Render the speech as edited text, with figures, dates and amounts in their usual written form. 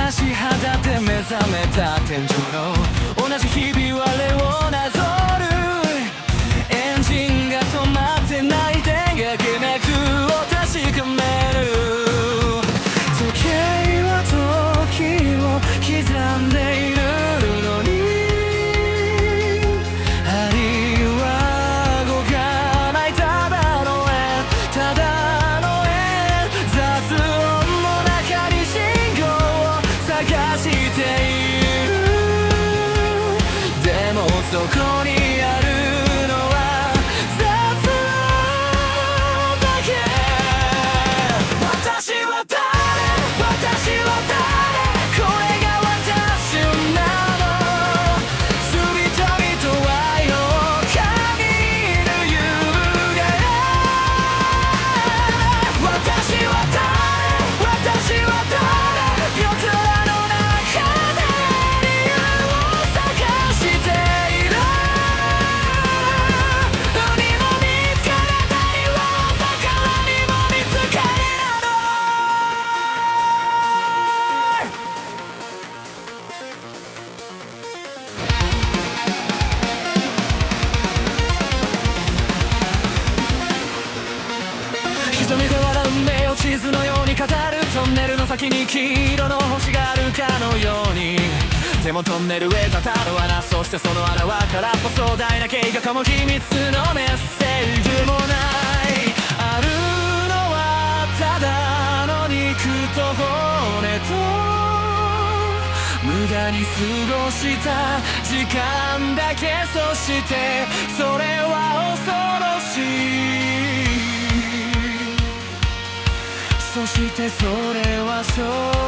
同じ肌で目覚めた天井の同じ日々我をなぞるエンジンが止まってない電撃脈を確かめる時計は時を刻んでいるのに針は動かないただの円ただの円雑音の中に信号を探しているでもそこにあるのは雑音だけ私は誰私は誰これが私なのすびとみと愛を感じる夕暮れ私は誰私は誰夜空の中で理由を探している海も見つからないわ魚にも見つかりなの瞳で笑う目を地図のように語るトンネルの先に黄色の星があるかのようにでもトンネルへたたる穴そしてその穴は空っぽ壮大な計画も秘密のメッセージもないあるのはただの肉と骨と無駄に過ごした時間だけそしてそれは恐ろしいそしてそれは